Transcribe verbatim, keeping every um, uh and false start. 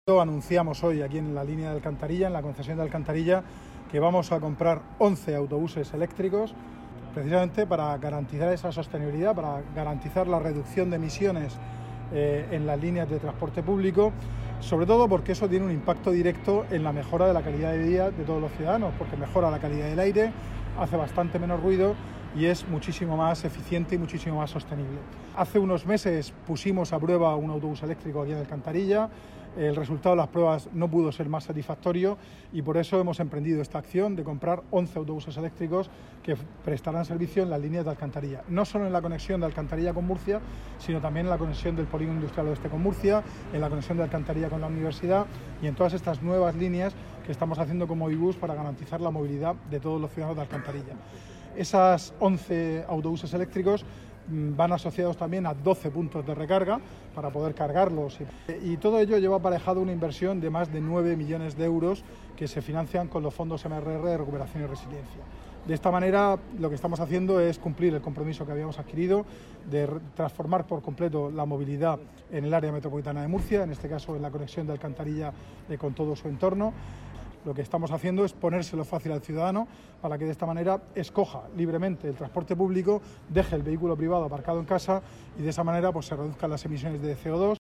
Anunciamos hoy aquí en la línea de Alcantarilla, en la concesión de Alcantarilla, que vamos a comprar once autobuses eléctricos precisamente para garantizar esa sostenibilidad, para garantizar la reducción de emisiones eh, en las líneas de transporte público, sobre todo porque eso tiene un impacto directo en la mejora de la calidad de vida de todos los ciudadanos, porque mejora la calidad del aire, hace bastante menos ruido y es muchísimo más eficiente y muchísimo más sostenible. Hace unos meses pusimos a prueba un autobús eléctrico aquí en Alcantarilla. El resultado de las pruebas no pudo ser más satisfactorio y por eso hemos emprendido esta acción de comprar once autobuses eléctricos que prestarán servicio en las líneas de Alcantarilla. No solo en la conexión de Alcantarilla con Murcia, sino también en la conexión del Polígono Industrial Oeste con Murcia, en la conexión de Alcantarilla con la universidad y en todas estas nuevas líneas que estamos haciendo con Movibus para garantizar la movilidad de todos los ciudadanos de Alcantarilla. Esas once autobuses eléctricos van asociados también a doce puntos de recarga para poder cargarlos y todo ello lleva aparejado una inversión de más de nueve millones de euros que se financian con los fondos M R R de recuperación y resiliencia. De esta manera lo que estamos haciendo es cumplir el compromiso que habíamos adquirido de transformar por completo la movilidad en el área metropolitana de Murcia, en este caso en la conexión de Alcantarilla eh, con todo su entorno. Lo que estamos haciendo es ponérselo fácil al ciudadano para que de esta manera escoja libremente el transporte público, deje el vehículo privado aparcado en casa y de esa manera pues, se reduzcan las emisiones de C O dos.